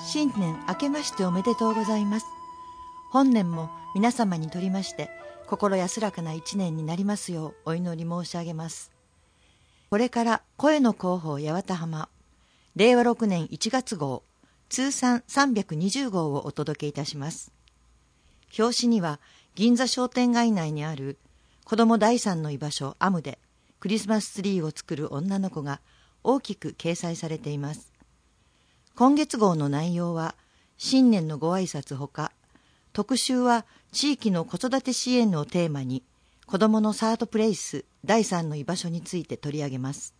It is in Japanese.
新年明けましておめでとうございます。本年も皆様にとりまして心安らかな一年になりますようお祈り申し上げます。これから声の広報八幡浜令和6年1月号通算320号をお届けいたします。表紙には銀座商店街内にある子供第三の居場所アムでクリスマスツリーを作る女の子が大きく掲載されています。今月号の内容は新年のご挨拶ほか、特集は地域の子育て支援をテーマに子どものサードプレイス第三の居場所について取り上げます。